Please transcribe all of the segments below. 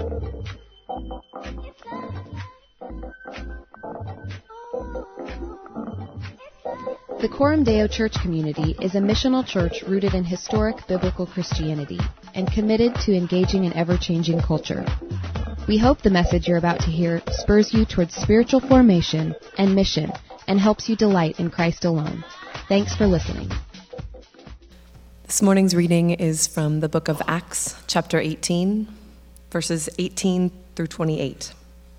The Coram Deo Church community is a missional church rooted in historic biblical Christianity and committed to engaging an ever-changing culture. We hope the message you're about to hear spurs you towards spiritual formation and mission and helps you delight in Christ alone. Thanks for listening. This morning's reading is from the book of Acts, chapter 18, verses 18 through 28.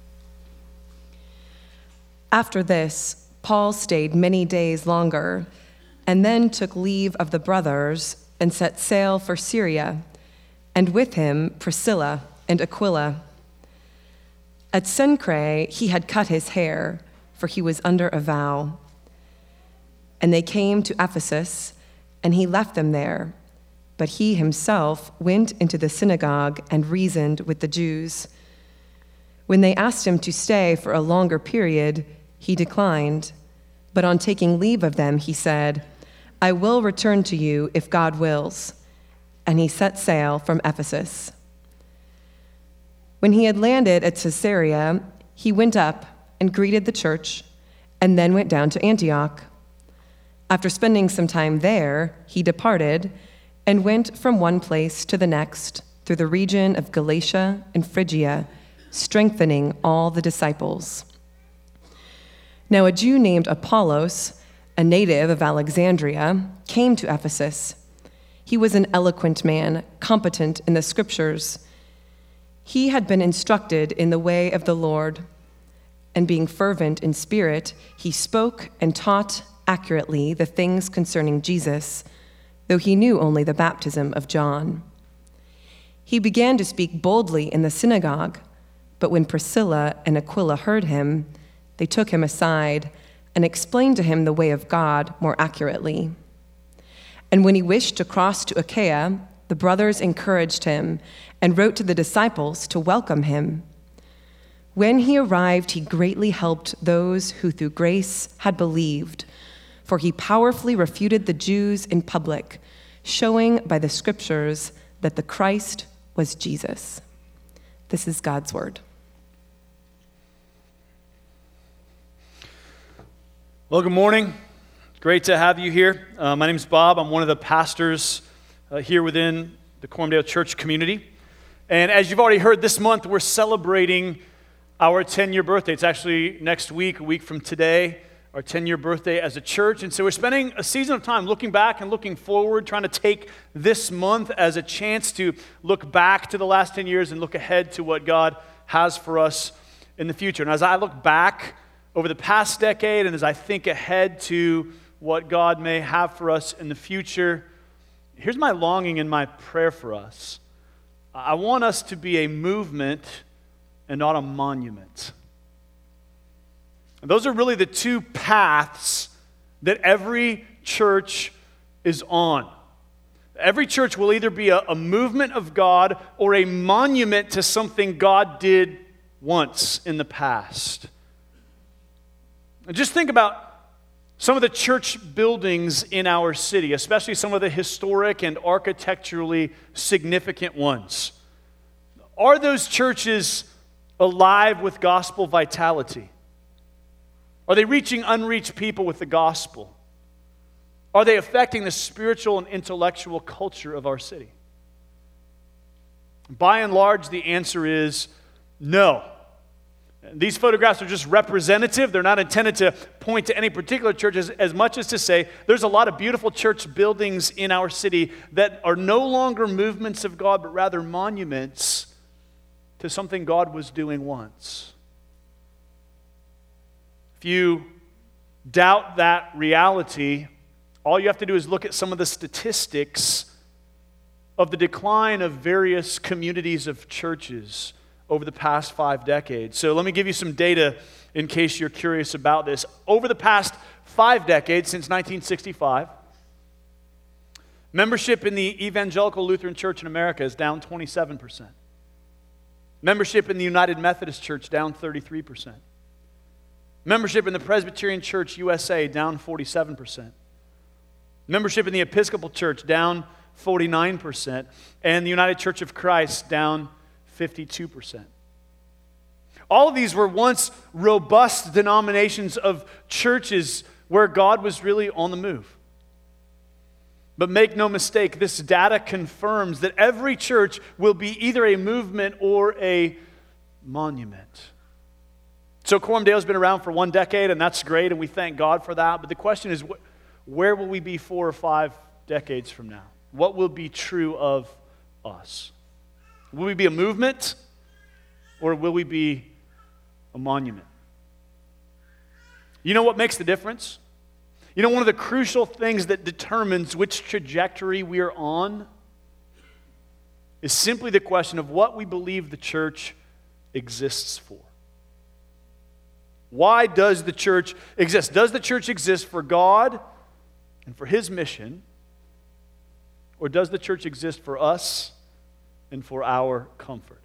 After this, Paul stayed many days longer and then took leave of the brothers and set sail for Syria, and with him Priscilla and Aquila. At Cenchreae he had cut his hair, for he was under a vow. And they came to Ephesus, and he left them there, but he himself went into the synagogue and reasoned with the Jews. When they asked him to stay for a longer period, he declined, but on taking leave of them, he said, "I will return to you if God wills." And he set sail from Ephesus. When he had landed at Caesarea, he went up and greeted the church, and then went down to Antioch. After spending some time there, he departed and went from one place to the next through the region of Galatia and Phrygia, strengthening all the disciples. Now a Jew named Apollos, a native of Alexandria, came to Ephesus. He was an eloquent man, competent in the scriptures. He had been instructed in the way of the Lord, and being fervent in spirit, he spoke and taught accurately the things concerning Jesus, though he knew only the baptism of John. He began to speak boldly in the synagogue, but when Priscilla and Aquila heard him, they took him aside and explained to him the way of God more accurately. And when he wished to cross to Achaia, the brothers encouraged him and wrote to the disciples to welcome him. When he arrived, he greatly helped those who through grace had believed, for he powerfully refuted the Jews in public, showing by the scriptures that the Christ was Jesus. This is God's word. Well, good morning. Great to have you here. My name is Bob. I'm one of the pastors here within the Coram Deo Church community. And as you've already heard, this month we're celebrating our 10-year birthday. It's actually next week, a week from today, our 10-year birthday as a church. And so we're spending a season of time looking back and looking forward, trying to take this month as a chance to look back to the last 10 years and look ahead to what God has for us in the future. And as I look back over the past decade, and as I think ahead to what God may have for us in the future, here's my longing and my prayer for us. I want us to be a movement and not a monument. And those are really the two paths that every church is on. Every church will either be a movement of God or a monument to something God did once in the past. Just think about some of the church buildings in our city, especially some of the historic and architecturally significant ones. Are those churches alive with gospel vitality? Are they reaching unreached people with the gospel? Are they affecting the spiritual and intellectual culture of our city? By and large, the answer is no. These photographs are just representative. They're not intended to point to any particular church as much as to say there's a lot of beautiful church buildings in our city that are no longer movements of God, but rather monuments to something God was doing once. If you doubt that reality, all you have to do is look at some of the statistics of the decline of various communities of churches over the past 5 decades. So let me give you some data in case you're curious about this. Over the past 5 decades, since 1965, membership in the Evangelical Lutheran Church in America is down 27%. Membership in the United Methodist Church down 33%. Membership in the Presbyterian Church USA down 47%. Membership in the Episcopal Church down 49%. And the United Church of Christ down 52%. All of these were once robust denominations of churches where God was really on the move. But make no mistake, this data confirms that every church will be either a movement or a monument. So Coram Deo has been around for 1 decade, and that's great, and we thank God for that. But the question is, where will we be 4 or 5 decades from now? What will be true of us? Will we be a movement, or will we be a monument? You know what makes the difference? You know, one of the crucial things that determines which trajectory we are on is simply the question of what we believe the church exists for. Why does the church exist? Does the church exist for God and for His mission? Or does the church exist for us and for our comfort?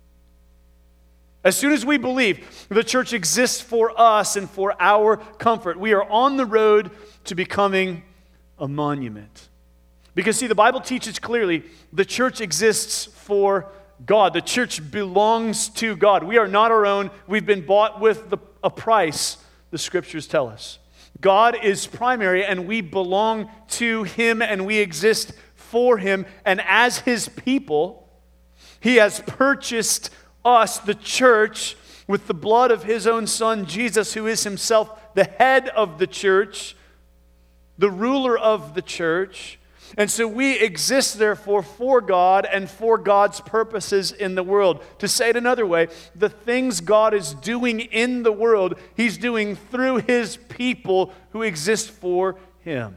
As soon as we believe the church exists for us and for our comfort, we are on the road to becoming a monument. Because, see, the Bible teaches clearly the church exists for God. The church belongs to God. We are not our own. We've been bought with a price, the Scriptures tell us. God is primary, and we belong to Him, and we exist for Him. And as His people, He has purchased us, the church, with the blood of His own Son, Jesus, who is Himself the head of the church, the ruler of the church. And so we exist, therefore, for God and for God's purposes in the world. To say it another way, the things God is doing in the world, He's doing through His people who exist for Him.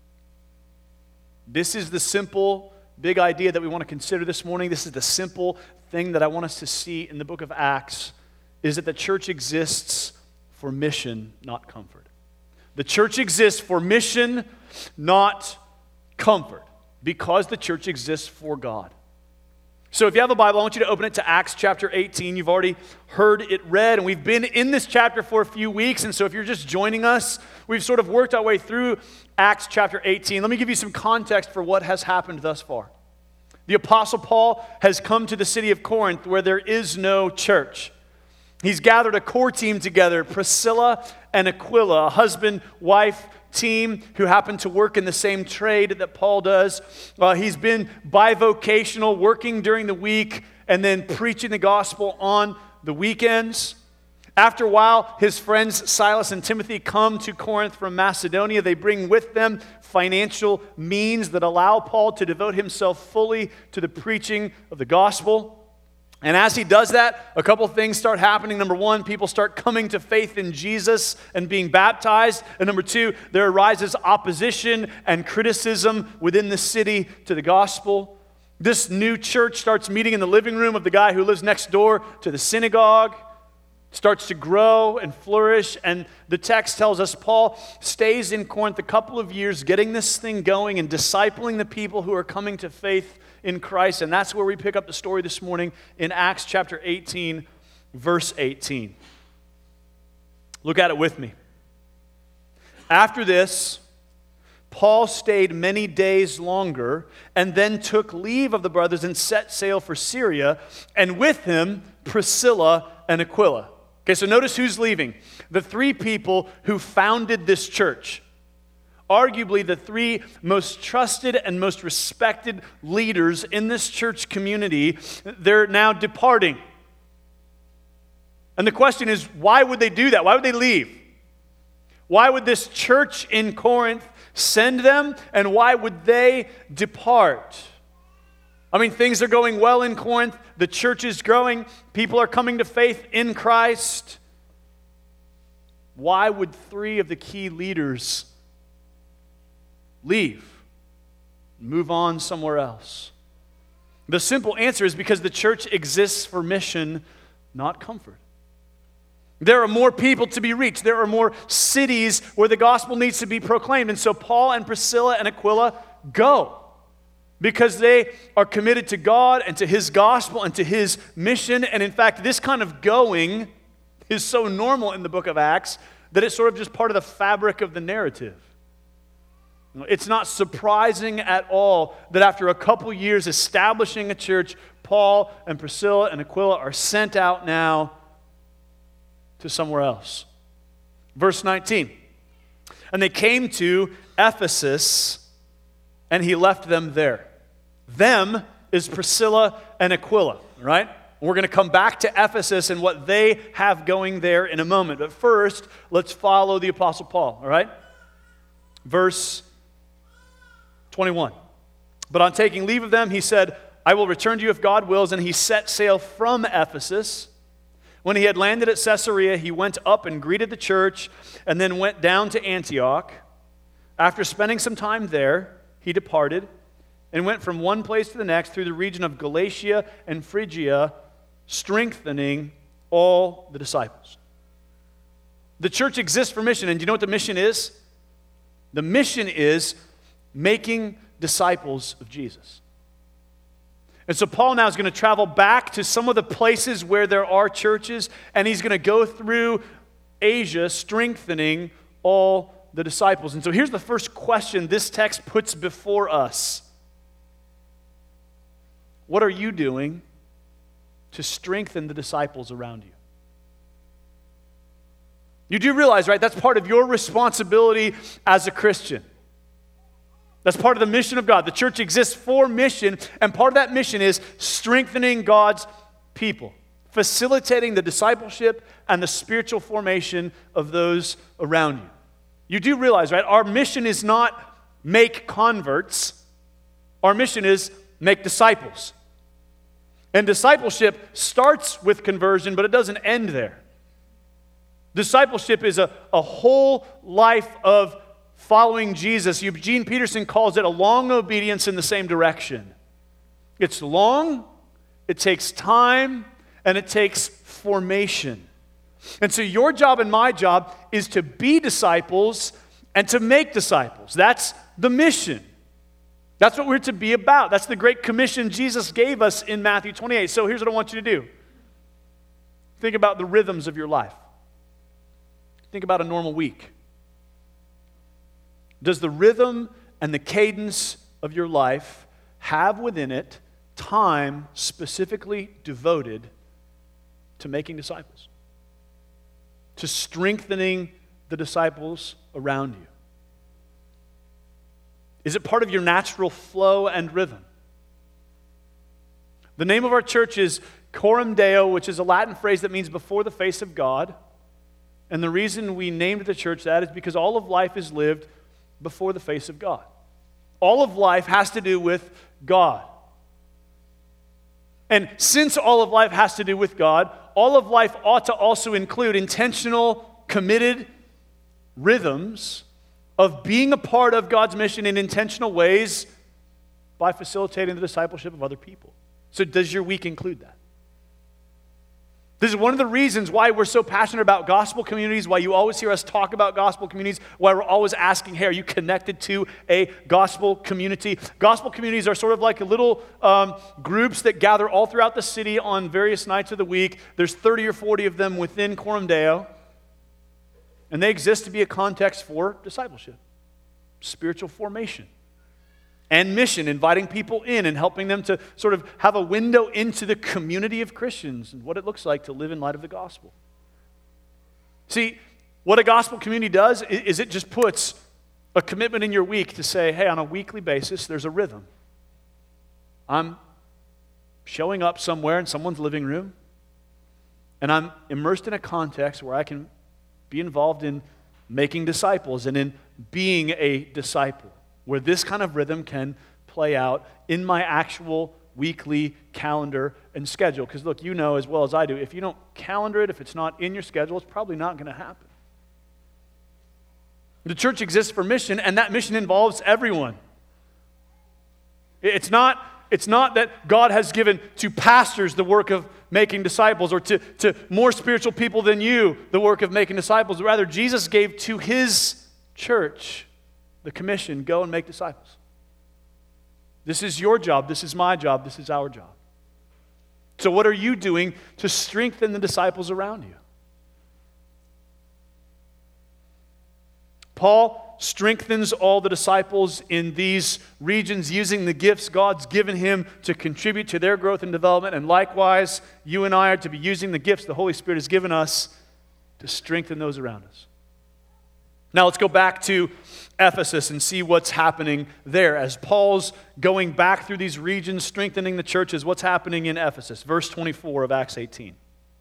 This is the simple, big idea that we want to consider this morning. This is the simple thing that I want us to see in the book of Acts, is that the church exists for mission, not comfort. The church exists for mission, not comfort, because the church exists for God. So if you have a Bible, I want you to open it to Acts chapter 18. You've already heard it read, and we've been in this chapter for a few weeks, and so if you're just joining us, we've sort of worked our way through Acts chapter 18. Let me give you some context for what has happened thus far. The Apostle Paul has come to the city of Corinth where there is no church. He's gathered a core team together, Priscilla and Aquila, a husband-wife team who happen to work in the same trade that Paul does. He's been bivocational, working during the week and then preaching the gospel on the weekends. After a while, his friends Silas and Timothy come to Corinth from Macedonia. They bring with them financial means that allow Paul to devote himself fully to the preaching of the gospel. And as he does that, a couple things start happening. Number one, people start coming to faith in Jesus and being baptized. And number two, there arises opposition and criticism within the city to the gospel. This new church starts meeting in the living room of the guy who lives next door to the synagogue. Starts to grow and flourish, and the text tells us Paul stays in Corinth a couple of years getting this thing going and discipling the people who are coming to faith in Christ, and that's where we pick up the story this morning in Acts chapter 18, verse 18. Look at it with me. After this, Paul stayed many days longer and then took leave of the brothers and set sail for Syria, and with him Priscilla and Aquila. Okay, so notice who's leaving. The 3 people who founded this church. Arguably the 3 most trusted and most respected leaders in this church community, they're now departing. And the question is, why would they do that? Why would they leave? Why would this church in Corinth send them? And why would they depart? I mean, things are going well in Corinth. The church is growing. People are coming to faith in Christ. Why would 3 of the key leaders leave? Move on somewhere else? The simple answer is because the church exists for mission, not comfort. There are more people to be reached. There are more cities where the gospel needs to be proclaimed. And so Paul and Priscilla and Aquila go. Because they are committed to God and to His gospel and to His mission. And in fact, this kind of going is so normal in the book of Acts that it's sort of just part of the fabric of the narrative. It's not surprising at all that after a couple years establishing a church, Paul and Priscilla and Aquila are sent out now to somewhere else. Verse 19. And they came to Ephesus, and he left them there. Them is Priscilla and Aquila, right? We're going to come back to Ephesus and what they have going there in a moment. But first, let's follow the Apostle Paul, all right? Verse 21. But on taking leave of them, he said, I will return to you if God wills. And he set sail from Ephesus. When he had landed at Caesarea, he went up and greeted the church and then went down to Antioch. After spending some time there, he departed and went from one place to the next through the region of Galatia and Phrygia, strengthening all the disciples. The church exists for mission, and do you know what the mission is? The mission is making disciples of Jesus. And so Paul now is going to travel back to some of the places where there are churches, and he's going to go through Asia, strengthening all the disciples. And so here's the first question this text puts before us. What are you doing to strengthen the disciples around you? You do realize, right, that's part of your responsibility as a Christian. That's part of the mission of God. The church exists for mission, and part of that mission is strengthening God's people, facilitating the discipleship and the spiritual formation of those around you. You do realize, right, our mission is not make converts. Our mission is make disciples. And discipleship starts with conversion, but it doesn't end there. Discipleship is a whole life of following Jesus. Eugene Peterson calls it a long obedience in the same direction. It's long, it takes time, and it takes formation. And so your job and my job is to be disciples and to make disciples. That's the mission. That's what we're to be about. That's the great commission Jesus gave us in Matthew 28. So here's what I want you to do. Think about the rhythms of your life. Think about a normal week. Does the rhythm and the cadence of your life have within it time specifically devoted to making disciples? To strengthening the disciples around you? Is it part of your natural flow and rhythm? The name of our church is Coram Deo, which is a Latin phrase that means before the face of God. And the reason we named the church that is because all of life is lived before the face of God. All of life has to do with God. And since all of life has to do with God, all of life ought to also include intentional, committed rhythms of being a part of God's mission in intentional ways by facilitating the discipleship of other people. So does your week include that? This is one of the reasons why we're so passionate about gospel communities, why you always hear us talk about gospel communities, why we're always asking, hey, are you connected to a gospel community? Gospel communities are sort of like little groups that gather all throughout the city on various nights of the week. There's 30 or 40 of them within Coram Deo, and they exist to be a context for discipleship, spiritual formation, and mission, inviting people in and helping them to sort of have a window into the community of Christians and what it looks like to live in light of the gospel. See, what a gospel community does is it just puts a commitment in your week to say, hey, on a weekly basis, there's a rhythm. I'm showing up somewhere in someone's living room, and I'm immersed in a context where I can be involved in making disciples and in being a disciple, where this kind of rhythm can play out in my actual weekly calendar and schedule. Because look, you know as well as I do, if you don't calendar it, if it's not in your schedule, it's probably not going to happen. The church exists for mission, and that mission involves everyone. It's not that God has given to pastors the work of making disciples, or to more spiritual people than you the work of making disciples. Rather, Jesus gave to his church the commission, go and make disciples. This is your job, this is my job, this is our job. So what are you doing to strengthen the disciples around you? Paul strengthens all the disciples in these regions using the gifts God's given him to contribute to their growth and development. And likewise, you and I are to be using the gifts the Holy Spirit has given us to strengthen those around us. Now let's go back to Ephesus and see what's happening there. As Paul's going back through these regions, strengthening the churches, what's happening in Ephesus? Verse 24 of Acts 18.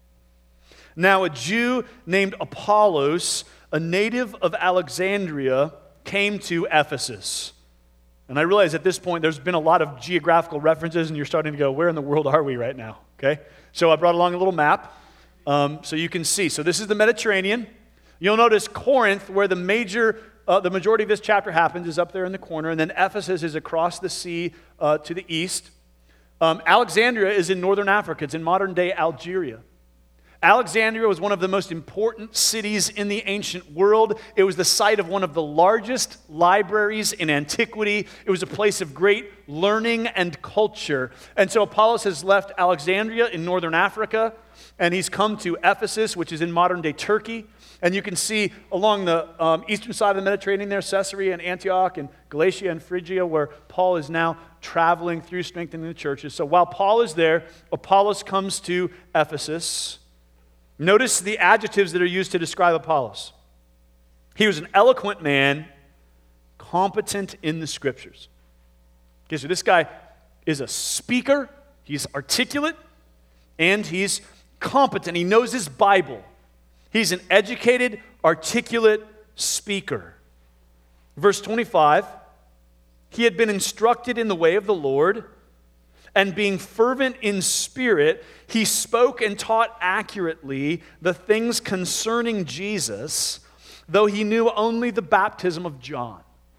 Now a Jew named Apollos, a native of Alexandria, came to Ephesus. And I realize at this point there's been a lot of geographical references and you're starting to go, where in the world are we right now? Okay, so I brought along a little map so you can see. So this is the Mediterranean. You'll notice Corinth, where the majority of this chapter happens, is up there in the corner, and then Ephesus is across the sea to the east. Alexandria is in northern Africa. It's in modern-day Algeria. Alexandria was one of the most important cities in the ancient world. It was the site of one of the largest libraries in antiquity. It was a place of great learning and culture. And so Apollos has left Alexandria in northern Africa, and he's come to Ephesus, which is in modern-day Turkey. And you can see along the eastern side of the Mediterranean there, Caesarea and Antioch and Galatia and Phrygia, where Paul is now traveling through strengthening the churches. So while Paul is there, Apollos comes to Ephesus. Notice the adjectives that are used to describe Apollos. He was an eloquent man, competent in the Scriptures. Okay, so this guy is a speaker, he's articulate, and he's competent. He knows his Bible. He's an educated, articulate speaker. Verse 25, he had been instructed in the way of the Lord, and being fervent in spirit, he spoke and taught accurately the things concerning Jesus, though he knew only the baptism of John.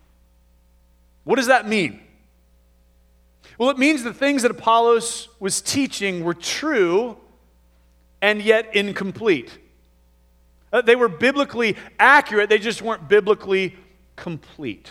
What does that mean? Well, it means the things that Apollos was teaching were true and yet incomplete. They were biblically accurate, they just weren't biblically complete.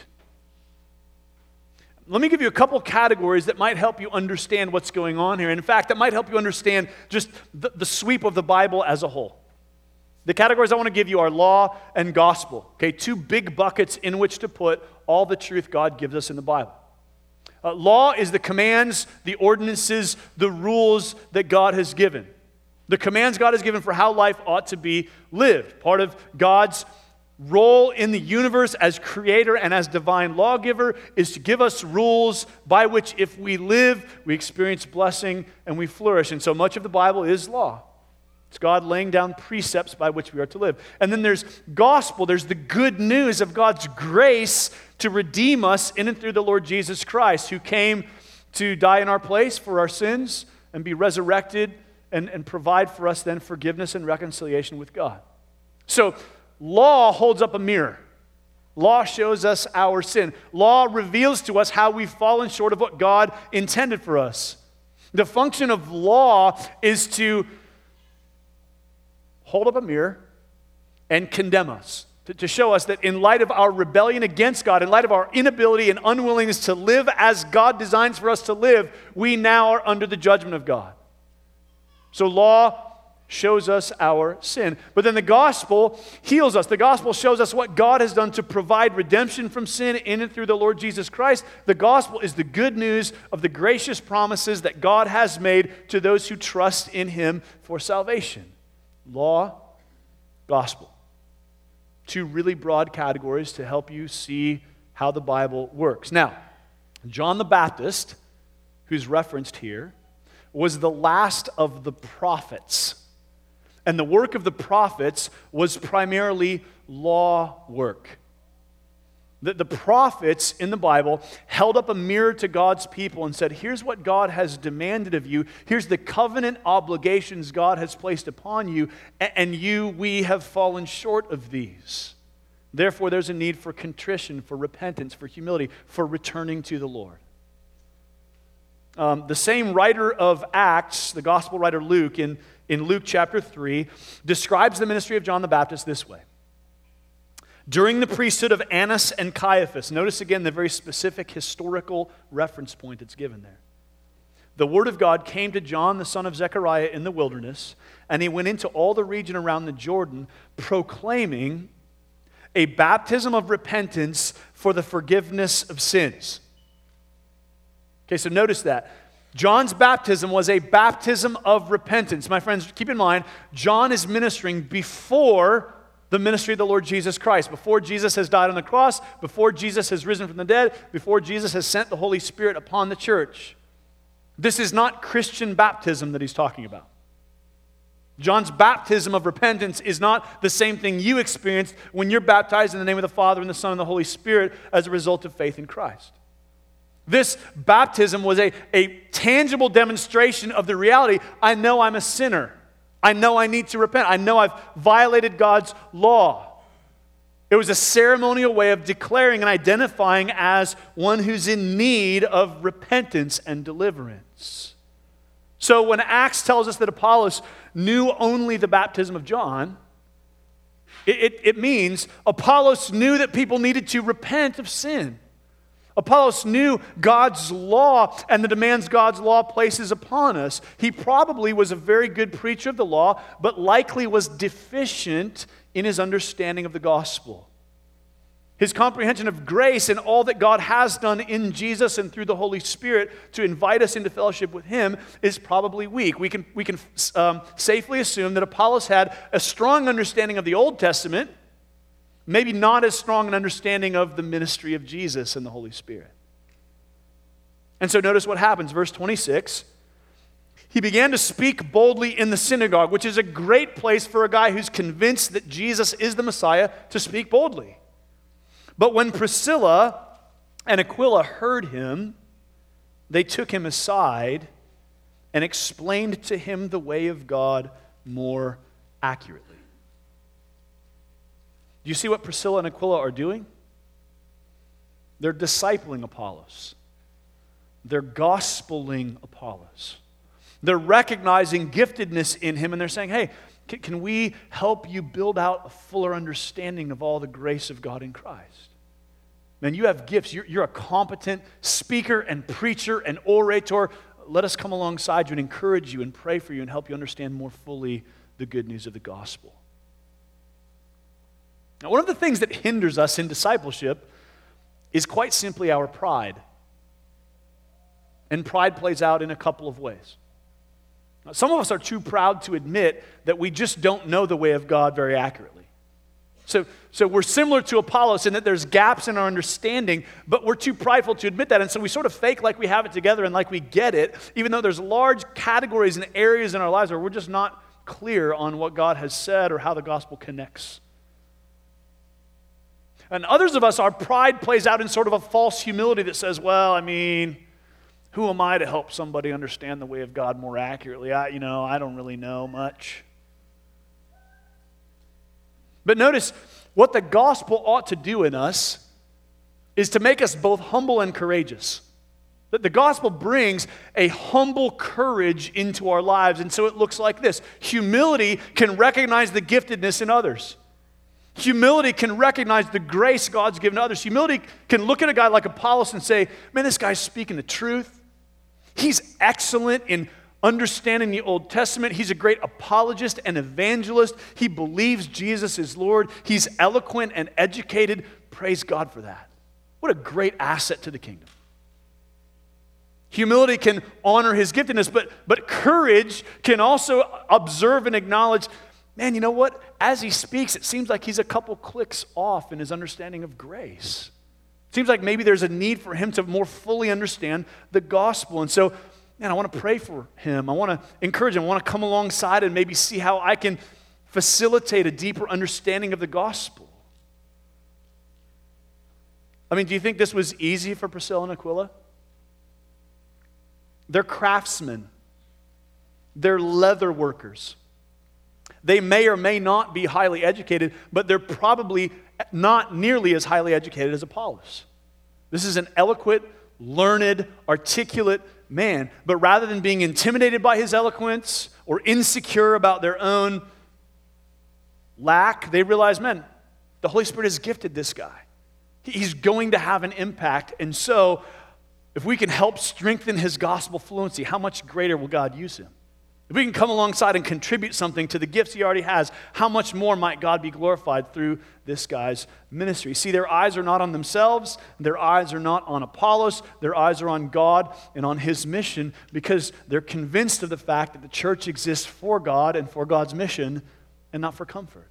Let me give you a couple categories that might help you understand what's going on here. And in fact, that might help you understand just the sweep of the Bible as a whole. The categories I want to give you are law and gospel. Okay, two big buckets in which to put all the truth God gives us in the Bible. Law is the commands, the ordinances, the rules that God has given. The commands God has given for how life ought to be lived. Part of God's role in the universe as creator and as divine lawgiver is to give us rules by which if we live, we experience blessing and we flourish. And so much of the Bible is law. It's God laying down precepts by which we are to live. And then there's gospel. There's the good news of God's grace to redeem us in and through the Lord Jesus Christ, who came to die in our place for our sins and be resurrected and provide for us then forgiveness and reconciliation with God. So law holds up a mirror. Law shows us our sin. Law reveals to us how we've fallen short of what God intended for us. The function of law is to hold up a mirror and condemn us, to show us that in light of our rebellion against God, in light of our inability and unwillingness to live as God designs for us to live, we now are under the judgment of God. So law shows us our sin. But then the gospel heals us. The gospel shows us what God has done to provide redemption from sin in and through the Lord Jesus Christ. The gospel is the good news of the gracious promises that God has made to those who trust in Him for salvation. Law, gospel. Two really broad categories to help you see how the Bible works. Now, John the Baptist, who's referenced here, was the last of the prophets. And the work of the prophets was primarily law work. The prophets in the Bible held up a mirror to God's people and said, here's what God has demanded of you. Here's the covenant obligations God has placed upon you. And we have fallen short of these. Therefore, there's a need for contrition, for repentance, for humility, for returning to the Lord. The same writer of Acts, the gospel writer Luke, in Luke chapter 3, describes the ministry of John the Baptist this way. During the priesthood of Annas and Caiaphas, notice again the very specific historical reference point that's given there. The word of God came to John, the son of Zechariah, in the wilderness, and he went into all the region around the Jordan, proclaiming, a baptism of repentance for the forgiveness of sins. Okay, so notice that. John's baptism was a baptism of repentance. My friends, keep in mind, John is ministering before the ministry of the Lord Jesus Christ, before Jesus has died on the cross, before Jesus has risen from the dead, before Jesus has sent the Holy Spirit upon the church. This is not Christian baptism that he's talking about. John's baptism of repentance is not the same thing you experienced when you're baptized in the name of the Father and the Son and the Holy Spirit as a result of faith in Christ. This baptism was a tangible demonstration of the reality, I know I'm a sinner. I know I need to repent. I know I've violated God's law. It was a ceremonial way of declaring and identifying as one who's in need of repentance and deliverance. So when Acts tells us that Apollos knew only the baptism of John, it means Apollos knew that people needed to repent of sin. Apollos knew God's law and the demands God's law places upon us. He probably was a very good preacher of the law, but likely was deficient in his understanding of the gospel. His comprehension of grace and all that God has done in Jesus and through the Holy Spirit to invite us into fellowship with Him is probably weak. We can safely assume that Apollos had a strong understanding of the Old Testament, maybe not as strong an understanding of the ministry of Jesus and the Holy Spirit. And so notice what happens, verse 26. He began to speak boldly in the synagogue, which is a great place for a guy who's convinced that Jesus is the Messiah to speak boldly. But when Priscilla and Aquila heard him, they took him aside and explained to him the way of God more accurately. Do you see what Priscilla and Aquila are doing? They're discipling Apollos. They're gospeling Apollos. They're recognizing giftedness in him, and they're saying, hey, can we help you build out a fuller understanding of all the grace of God in Christ? Man, you have gifts. You're a competent speaker and preacher and orator. Let us come alongside you and encourage you and pray for you and help you understand more fully the good news of the gospel. Now, one of the things that hinders us in discipleship is quite simply our pride. And pride plays out in a couple of ways. Now, some of us are too proud to admit that we just don't know the way of God very accurately. So we're similar to Apollos in that there's gaps in our understanding, but we're too prideful to admit that. And so we sort of fake like we have it together and like we get it, even though there's large categories and areas in our lives where we're just not clear on what God has said or how the gospel connects. And others of us, our pride plays out in sort of a false humility that says, well, I mean, who am I to help somebody understand the way of God more accurately? I don't really know much. But notice, what the gospel ought to do in us is to make us both humble and courageous. That the gospel brings a humble courage into our lives, and so it looks like this. Humility can recognize the giftedness in others. Humility can recognize the grace God's given to others. Humility can look at a guy like Apollos and say, man, this guy's speaking the truth. He's excellent in understanding the Old Testament. He's a great apologist and evangelist. He believes Jesus is Lord. He's eloquent and educated. Praise God for that. What a great asset to the kingdom. Humility can honor his giftedness, but courage can also observe and acknowledge, man, you know what? As he speaks, it seems like he's a couple clicks off in his understanding of grace. It seems like maybe there's a need for him to more fully understand the gospel. And so, man, I want to pray for him. I want to encourage him. I want to come alongside and maybe see how I can facilitate a deeper understanding of the gospel. I mean, do you think this was easy for Priscilla and Aquila? They're craftsmen. They're leather workers. They may or may not be highly educated, but they're probably not nearly as highly educated as Apollos. This is an eloquent, learned, articulate man. But rather than being intimidated by his eloquence or insecure about their own lack, they realize, man, the Holy Spirit has gifted this guy. He's going to have an impact. And so, if we can help strengthen his gospel fluency, how much greater will God use him? If we can come alongside and contribute something to the gifts he already has, how much more might God be glorified through this guy's ministry? See, their eyes are not on themselves. Their eyes are not on Apollos. Their eyes are on God and on his mission because they're convinced of the fact that the church exists for God and for God's mission and not for comfort.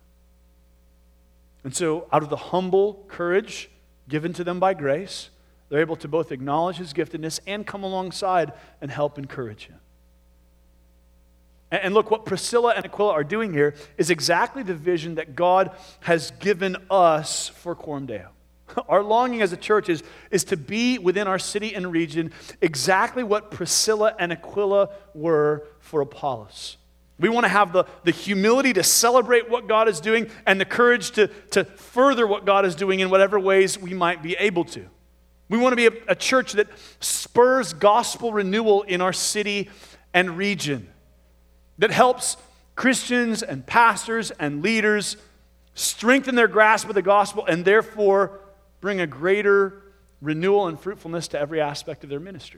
And so out of the humble courage given to them by grace, they're able to both acknowledge his giftedness and come alongside and help encourage him. And look, what Priscilla and Aquila are doing here is exactly the vision that God has given us for Coram Deo. Our longing as a church is to be within our city and region exactly what Priscilla and Aquila were for Apollos. We want to have the humility to celebrate what God is doing and the courage to further what God is doing in whatever ways we might be able to. We want to be a church that spurs gospel renewal in our city and region, that helps Christians and pastors and leaders strengthen their grasp of the gospel and therefore bring a greater renewal and fruitfulness to every aspect of their ministry.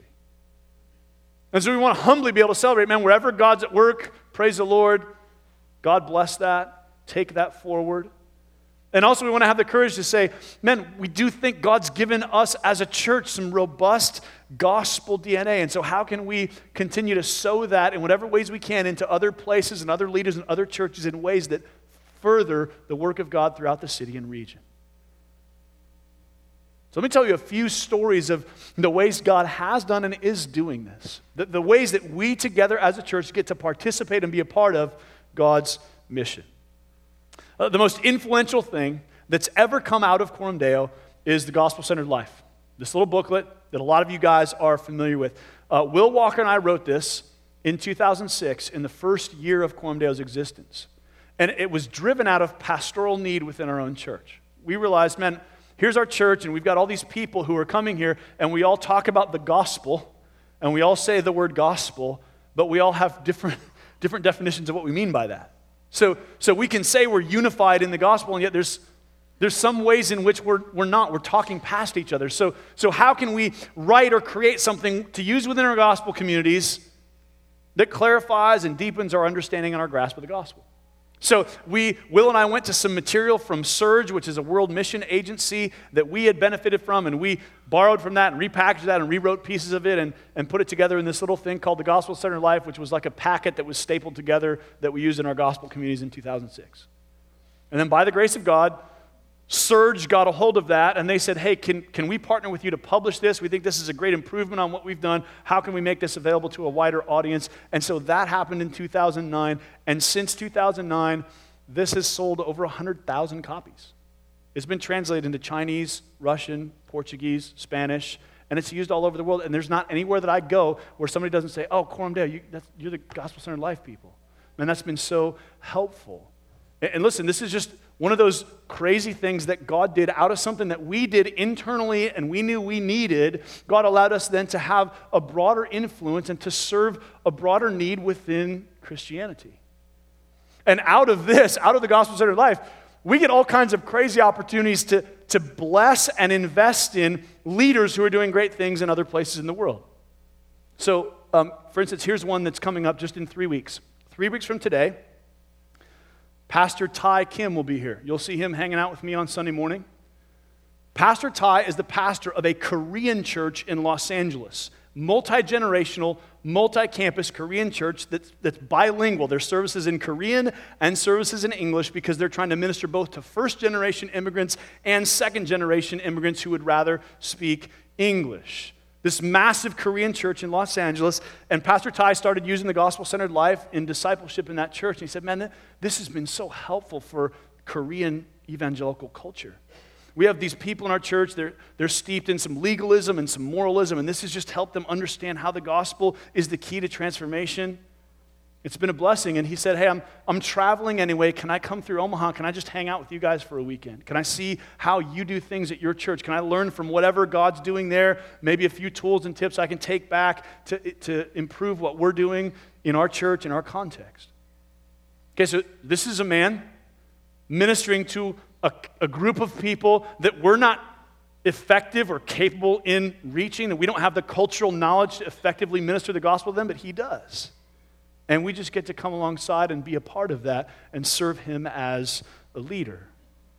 And so we want to humbly be able to celebrate, man, wherever God's at work, praise the Lord, God bless that, take that forward. And also we want to have the courage to say, man, we do think God's given us as a church some robust gospel DNA. And so how can we continue to sow that in whatever ways we can into other places and other leaders and other churches in ways that further the work of God throughout the city and region? So let me tell you a few stories of the ways God has done and is doing this. The ways that we together as a church get to participate and be a part of God's mission. The most influential thing that's ever come out of Coram Deo is the Gospel-Centered Life. This little booklet that a lot of you guys are familiar with. Will Walker and I wrote this in 2006 in the first year of Coram Deo's existence. And it was driven out of pastoral need within our own church. We realized, man, here's our church and we've got all these people who are coming here and we all talk about the gospel and we all say the word gospel, but we all have different definitions of what we mean by that. So we can say we're unified in the gospel, and yet there's some ways in which we're not. We're talking past each other. So how can we write or create something to use within our gospel communities that clarifies and deepens our understanding and our grasp of the gospel? So Will and I went to some material from Surge, which is a world mission agency that we had benefited from, and we borrowed from that and repackaged that and rewrote pieces of it and put it together in this little thing called the Gospel-Centered Life, which was like a packet that was stapled together that we used in our gospel communities in 2006. And then by the grace of God, Surge got a hold of that, and they said, hey, can we partner with you to publish this? We think this is a great improvement on what we've done. How can we make this available to a wider audience? And so that happened in 2009, and since 2009, this has sold over 100,000 copies. It's been translated into Chinese, Russian, Portuguese, Spanish, and it's used all over the world, and there's not anywhere that I go where somebody doesn't say, oh, Coram Deo, you're the Gospel-Centered Life people. Man, that's been so helpful. And listen, this is just one of those crazy things that God did out of something that we did internally and we knew we needed. God allowed us then to have a broader influence and to serve a broader need within Christianity. And out of this, out of the Gospel-Centered Life, we get all kinds of crazy opportunities to bless and invest in leaders who are doing great things in other places in the world. So, for instance, here's one that's coming up just in 3 weeks. 3 weeks from today, Pastor Ty Kim will be here. You'll see him hanging out with me on Sunday morning. Pastor Ty is the pastor of a Korean church in Los Angeles. Multi-generational, multi-campus Korean church that's bilingual. There's services in Korean and services in English because they're trying to minister both to first-generation immigrants and second-generation immigrants who would rather speak English. This massive Korean church in Los Angeles, and Pastor Ty started using the Gospel-Centered Life in discipleship in that church. And he said, man, this has been so helpful for Korean evangelical culture. We have these people in our church, they're steeped in some legalism and some moralism, and this has just helped them understand how the gospel is the key to transformation. It's been a blessing, and he said, hey, I'm traveling anyway. Can I come through Omaha? Can I just hang out with you guys for a weekend? Can I see how you do things at your church? Can I learn from whatever God's doing there? Maybe a few tools and tips I can take back to improve what we're doing in our church, in our context. Okay, so this is a man ministering to a group of people that we're not effective or capable in reaching, that we don't have the cultural knowledge to effectively minister the gospel to them, but he does. And we just get to come alongside and be a part of that and serve him as a leader.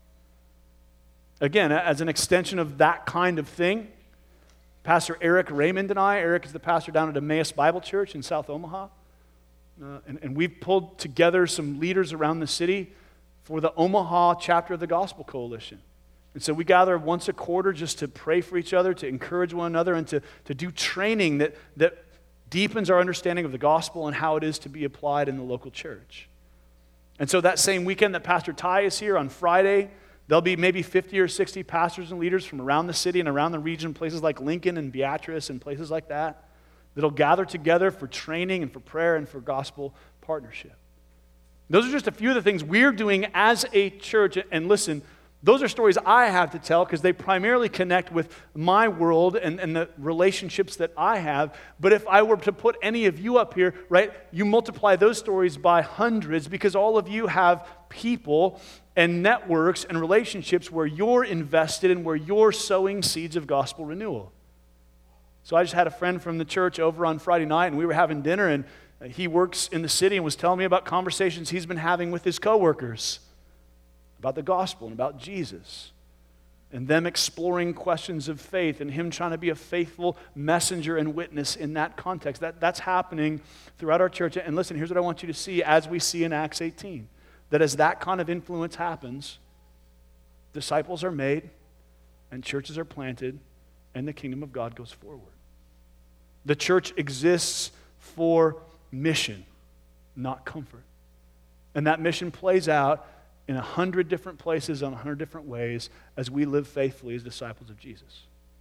Again, as an extension of that kind of thing, Pastor Eric Raymond and Eric is the pastor down at Emmaus Bible Church in South Omaha. And we've pulled together some leaders around the city for the Omaha chapter of the Gospel Coalition. And so we gather once a quarter just to pray for each other, to encourage one another, and to do training that deepens our understanding of the gospel and how it is to be applied in the local church. And so that same weekend that Pastor Ty is here on Friday, there'll be maybe 50 or 60 pastors and leaders from around the city and around the region, places like Lincoln and Beatrice and places like that, that'll gather together for training and for prayer and for gospel partnership. Those are just a few of the things we're doing as a church. And listen, those are stories I have to tell because they primarily connect with my world and the relationships that I have. But if I were to put any of you up here, right, you multiply those stories by hundreds because all of you have people and networks and relationships where you're invested and where you're sowing seeds of gospel renewal. So I just had a friend from the church over on Friday night, and we were having dinner, and he works in the city and was telling me about conversations he's been having with his coworkers about the gospel and about Jesus, and them exploring questions of faith and him trying to be a faithful messenger and witness in that context. That's happening throughout our church. And listen, here's what I want you to see as we see in Acts 18, that as that kind of influence happens, disciples are made and churches are planted and the kingdom of God goes forward. The church exists for mission, not comfort. And that mission plays out in 100 different places, in 100 different ways, as we live faithfully as disciples of Jesus.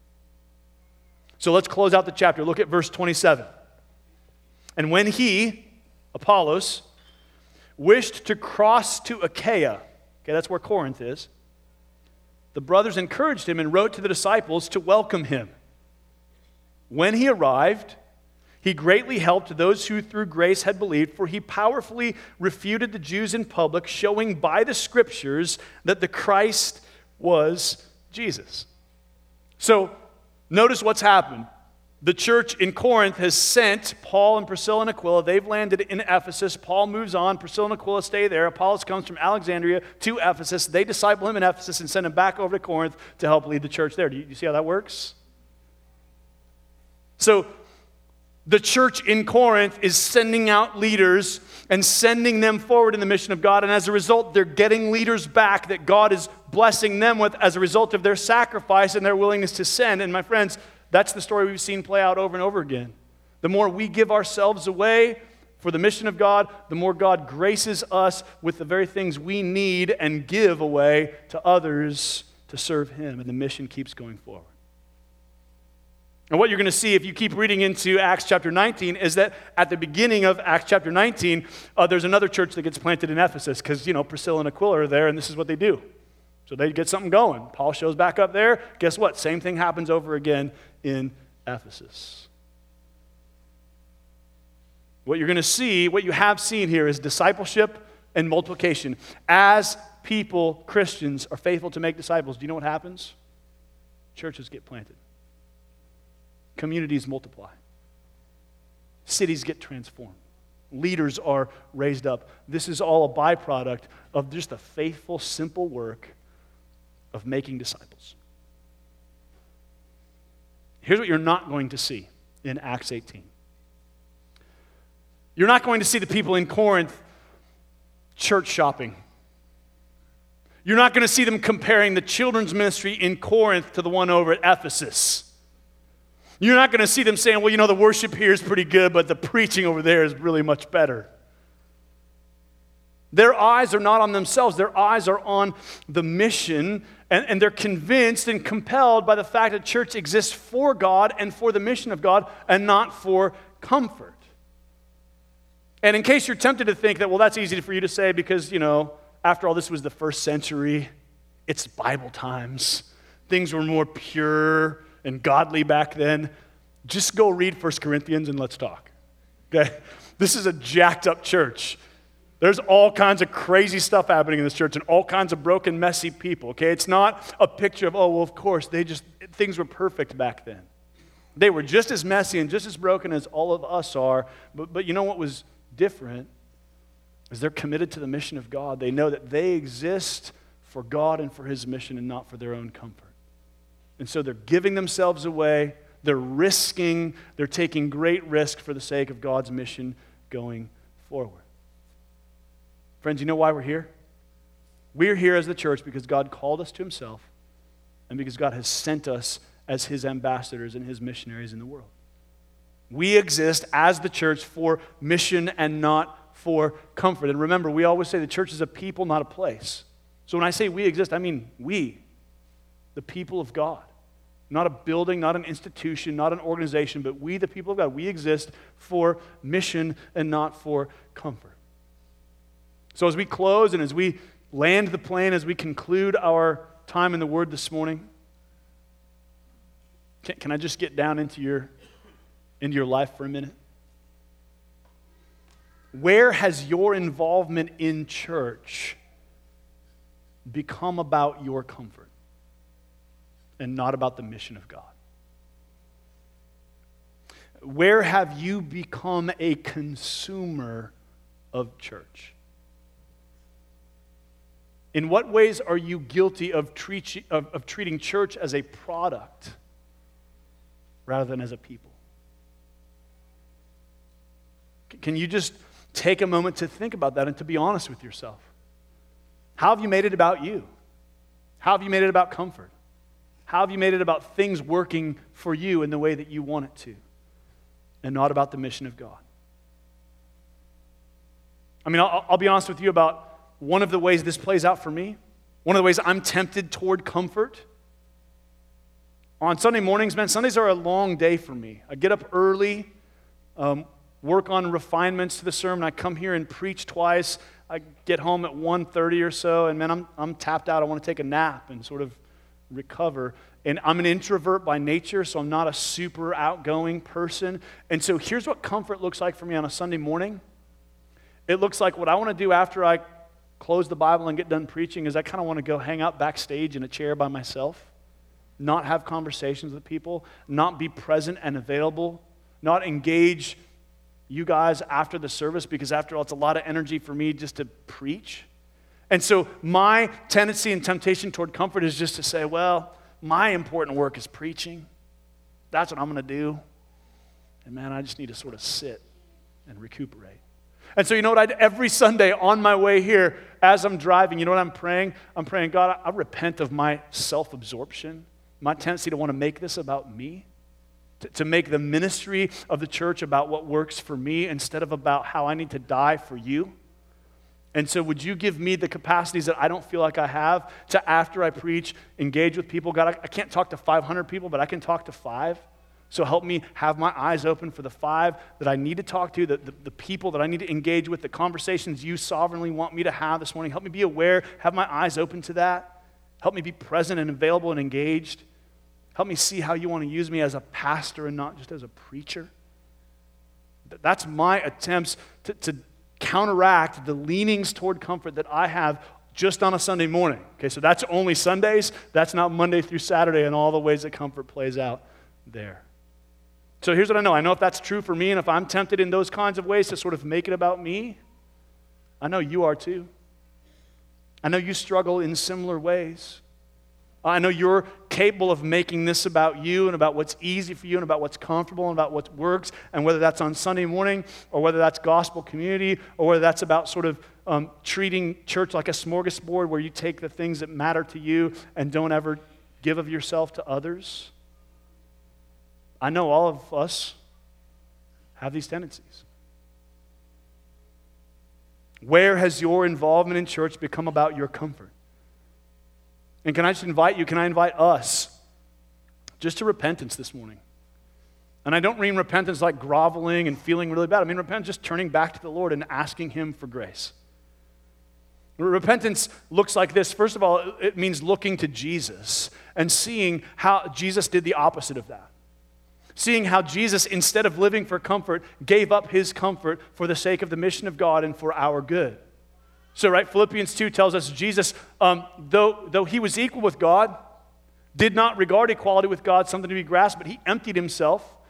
So let's close out the chapter. Look at verse 27. And when he, Apollos, wished to cross to Achaia, okay, that's where Corinth is, the brothers encouraged him and wrote to the disciples to welcome him. When he arrived, he greatly helped those who through grace had believed, for he powerfully refuted the Jews in public, showing by the scriptures that the Christ was Jesus. So, notice what's happened. The church in Corinth has sent Paul and Priscilla and Aquila. They've landed in Ephesus. Paul moves on. Priscilla and Aquila stay there. Apollos comes from Alexandria to Ephesus. They disciple him in Ephesus and send him back over to Corinth to help lead the church there. Do you see how that works? So, the church in Corinth is sending out leaders and sending them forward in the mission of God. And as a result, they're getting leaders back that God is blessing them with as a result of their sacrifice and their willingness to send. And my friends, that's the story we've seen play out over and over again. The more we give ourselves away for the mission of God, the more God graces us with the very things we need and give away to others to serve Him. And the mission keeps going forward. And what you're going to see if you keep reading into Acts chapter 19 is that at the beginning of Acts chapter 19, there's another church that gets planted in Ephesus because, Priscilla and Aquila are there and this is what they do. So they get something going. Paul shows back up there. Guess what? Same thing happens over again in Ephesus. What you're going to see, what you have seen here is discipleship and multiplication. As people, Christians, are faithful to make disciples, do you know what happens? Churches get planted. Communities multiply. Cities get transformed. Leaders are raised up. This is all a byproduct of just the faithful, simple work of making disciples. Here's what you're not going to see in Acts 18. You're not going to see the people in Corinth church shopping. You're not going to see them comparing the children's ministry in Corinth to the one over at Ephesus. You're not going to see them saying, well, the worship here is pretty good, but the preaching over there is really much better. Their eyes are not on themselves. Their eyes are on the mission, and they're convinced and compelled by the fact that church exists for God and for the mission of God and not for comfort. And in case you're tempted to think that, well, that's easy for you to say because, after all, this was the first century. It's Bible times. Things were more pure and godly back then. Just go read 1 Corinthians and let's talk. Okay? This is a jacked up church. There's all kinds of crazy stuff happening in this church and all kinds of broken, messy people. Okay? It's not a picture of, of course, things were perfect back then. They were just as messy and just as broken as all of us are. But you know what was different is they're committed to the mission of God. They know that they exist for God and for his mission and not for their own comfort. And so they're giving themselves away, they're risking, they're taking great risk for the sake of God's mission going forward. Friends, you know why we're here? We're here as the church because God called us to himself and because God has sent us as his ambassadors and his missionaries in the world. We exist as the church for mission and not for comfort. And remember, we always say the church is a people, not a place. So when I say we exist, I mean we, the people of God. Not a building, not an institution, not an organization, but we, the people of God. We exist for mission and not for comfort. So as we close and as we land the plane, as we conclude our time in the Word this morning, can I just get down into your life for a minute? Where has your involvement in church become about your comfort and not about the mission of God? Where have you become a consumer of church? In what ways are you guilty of treating church as a product rather than as a people? Can you just take a moment to think about that and to be honest with yourself? How have you made it about you? How have you made it about comfort? How have you made it about things working for you in the way that you want it to, and not about the mission of God? I mean, I'll be honest with you about one of the ways this plays out for me. One of the ways I'm tempted toward comfort. On Sunday mornings, man, Sundays are a long day for me. I get up early, work on refinements to the sermon. I come here and preach twice. I get home at 1:30 or so, and man, I'm tapped out. I want to take a nap and sort of recover. And I'm an introvert by nature, so I'm not a super outgoing person. And so here's what comfort looks like for me on a Sunday morning. It looks like what I want to do after I close the Bible and get done preaching is I kind of want to go hang out backstage in a chair by myself, not have conversations with people, not be present and available, not engage you guys after the service, because after all, it's a lot of energy for me just to preach. And so my tendency and temptation toward comfort is just to say, well, my important work is preaching. That's what I'm going to do. And man, I just need to sort of sit and recuperate. And so you know what I do? Every Sunday on my way here, as I'm driving, you know what I'm praying? I'm praying, God, I repent of my self-absorption, my tendency to want to make this about me, to make the ministry of the church about what works for me instead of about how I need to die for you. And so would you give me the capacities that I don't feel like I have to, after I preach, engage with people? God, I can't talk to 500 people, but I can talk to 5. So help me have my eyes open for the 5 that I need to talk to, the people that I need to engage with, the conversations you sovereignly want me to have this morning. Help me be aware, have my eyes open to that. Help me be present and available and engaged. Help me see how you want to use me as a pastor and not just as a preacher. That's my attempts to counteract the leanings toward comfort that I have just on a Sunday morning. Okay, so that's only Sundays. That's not Monday through Saturday and all the ways that comfort plays out there. So here's what I know. I know if that's true for me, and if I'm tempted in those kinds of ways to sort of make it about me, I know you are too. I know you struggle in similar ways. I know you're capable of making this about you and about what's easy for you and about what's comfortable and about what works, and whether that's on Sunday morning or whether that's gospel community or whether that's about sort of treating church like a smorgasbord where you take the things that matter to you and don't ever give of yourself to others. I know all of us have these tendencies. Where has your involvement in church become about your comfort? And can I just invite you, can I invite us just to repentance this morning? And I don't mean repentance like groveling and feeling really bad. I mean repentance just turning back to the Lord and asking Him for grace. Repentance looks like this. First of all, it means looking to Jesus and seeing how Jesus did the opposite of that. Seeing how Jesus, instead of living for comfort, gave up His comfort for the sake of the mission of God and for our good. So, right, Philippians 2 tells us Jesus, though He was equal with God, did not regard equality with God something to be grasped, but He emptied Himself.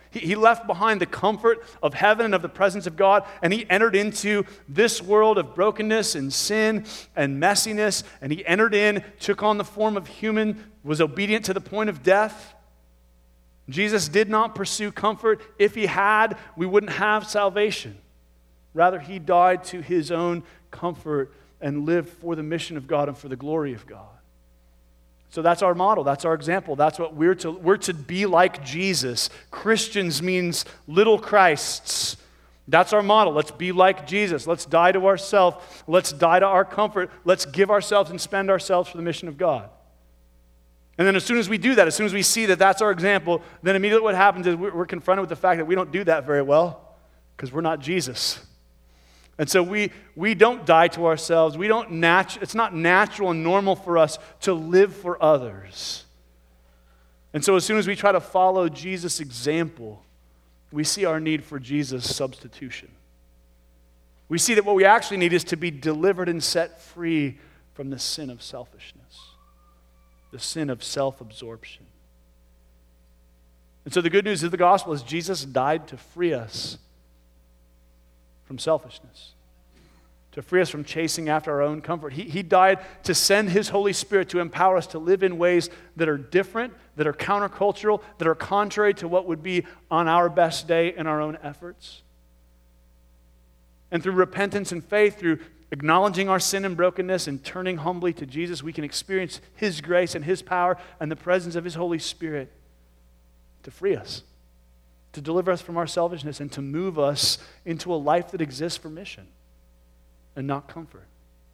He left behind the comfort of heaven and of the presence of God, and he entered into this world of brokenness and sin and messiness, and he entered in, took on the form of human, was obedient to the point of death. Jesus did not pursue comfort. If he had, we wouldn't have salvation. Rather, he died to his own comfort and lived for the mission of God and for the glory of God. So that's our model. That's our example. That's what we're to be like Jesus. Christians means little Christs. That's our model. Let's be like Jesus. Let's die to ourselves. Let's die to our comfort. Let's give ourselves and spend ourselves for the mission of God. And then as soon as we do that, as soon as we see that that's our example, then immediately what happens is we're confronted with the fact that we don't do that very well because we're not Jesus. And so we don't die to ourselves. It's not natural and normal for us to live for others. And so as soon as we try to follow Jesus' example, we see our need for Jesus' substitution. We see that what we actually need is to be delivered and set free from the sin of selfishness, the sin of self-absorption. And so the good news of the gospel is Jesus died to free us from selfishness, to free us from chasing after our own comfort. He died to send his Holy Spirit to empower us to live in ways that are different, that are countercultural, that are contrary to what would be on our best day in our own efforts. And through repentance and faith, through acknowledging our sin and brokenness and turning humbly to Jesus, we can experience his grace and his power and the presence of his Holy Spirit to free us, to deliver us from our selfishness, and to move us into a life that exists for mission and not comfort.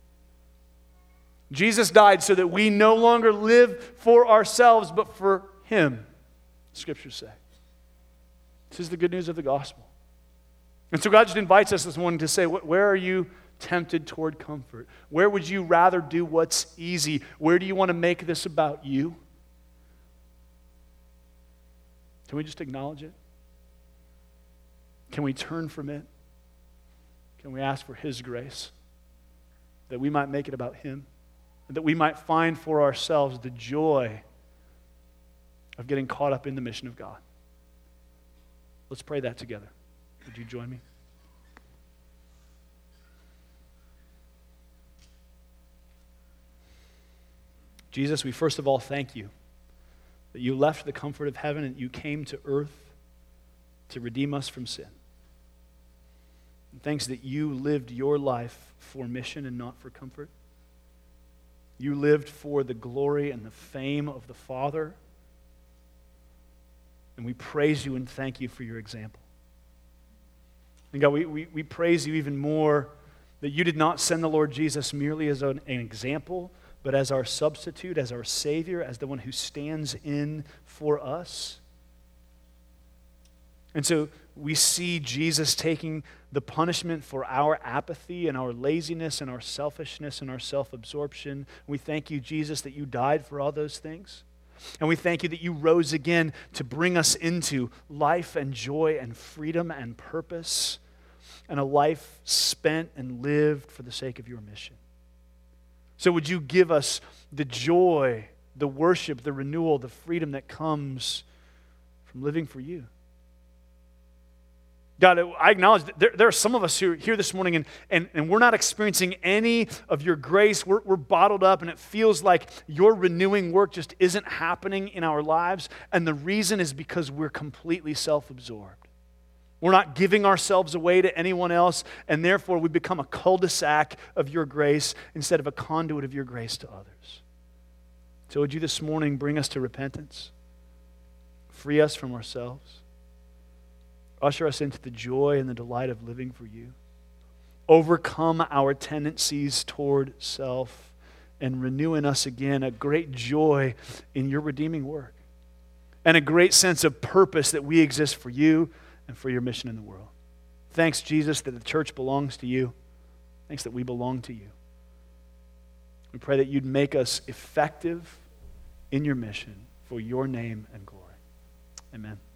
Jesus died so that we no longer live for ourselves, but for him, Scriptures say. This is the good news of the gospel. And so God just invites us this morning to say, where are you tempted toward comfort? Where would you rather do what's easy? Where do you want to make this about you? Can we just acknowledge it? Can we turn from it? Can we ask for his grace that we might make it about him, and that we might find for ourselves the joy of getting caught up in the mission of God? Let's pray that together. Would you join me? Jesus, we first of all thank you that you left the comfort of heaven and you came to earth to redeem us from sin. And thanks that you lived your life for mission and not for comfort. You lived for the glory and the fame of the Father. And we praise you and thank you for your example. And God, we praise you even more that you did not send the Lord Jesus merely as an example, but as our substitute, as our Savior, as the one who stands in for us. And so we see Jesus taking the punishment for our apathy and our laziness and our selfishness and our self-absorption. We thank you, Jesus, that you died for all those things. And we thank you that you rose again to bring us into life and joy and freedom and purpose and a life spent and lived for the sake of your mission. So would you give us the joy, the worship, the renewal, the freedom that comes from living for you? God, I acknowledge that there are some of us who are here this morning and we're not experiencing any of your grace. We're bottled up and it feels like your renewing work just isn't happening in our lives. And the reason is because we're completely self-absorbed. We're not giving ourselves away to anyone else, and therefore we become a cul-de-sac of your grace instead of a conduit of your grace to others. So would you this morning bring us to repentance? Free us from ourselves. Usher us into the joy and the delight of living for you. Overcome our tendencies toward self and renew in us again a great joy in your redeeming work and a great sense of purpose that we exist for you and for your mission in the world. Thanks, Jesus, that the church belongs to you. Thanks that we belong to you. We pray that you'd make us effective in your mission for your name and glory. Amen.